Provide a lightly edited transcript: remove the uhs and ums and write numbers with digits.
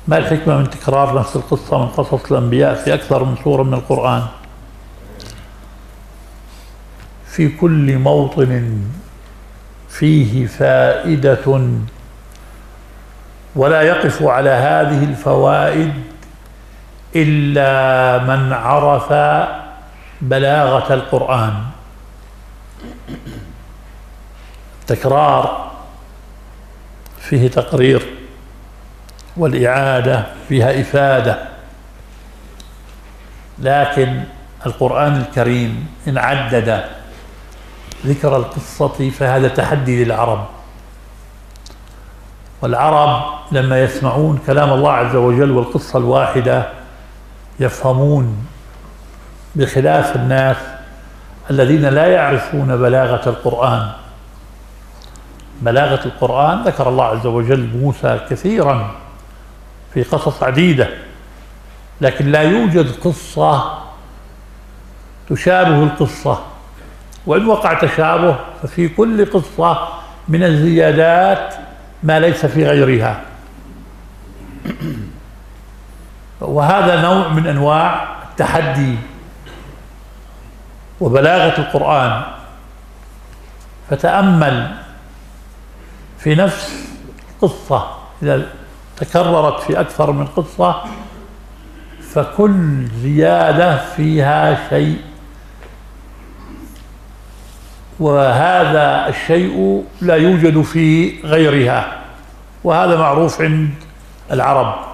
ما الحكمة من تكرار نفس القصة من قصص الأنبياء في أكثر من سورة من القرآن؟ في كل موطن فيه فائدة، ولا يقف على هذه الفوائد إلا من عرف بلاغة القرآن. التكرار فيه تقرير، والإعادة فيها إفادة، لكن القرآن الكريم إن عدد ذكر القصة فهذا تحدي للعرب، والعرب لما يسمعون كلام الله عز وجل والقصة الواحدة يفهمون، بخلاف الناس الذين لا يعرفون بلاغة القرآن. بلاغة القرآن ذكر الله عز وجل موسى كثيرا في قصص عديدة، لكن لا يوجد قصة تشابه القصة، وإن وقع تشابه ففي كل قصة من الزيادات ما ليس في غيرها. وهذا نوع من أنواع التحدي وبلاغة القرآن. فتأمل في نفس القصة إذا تكررت في أكثر من قصة فكل زيادة فيها شيء، وهذا الشيء لا يوجد في غيرها، وهذا معروف عند العرب.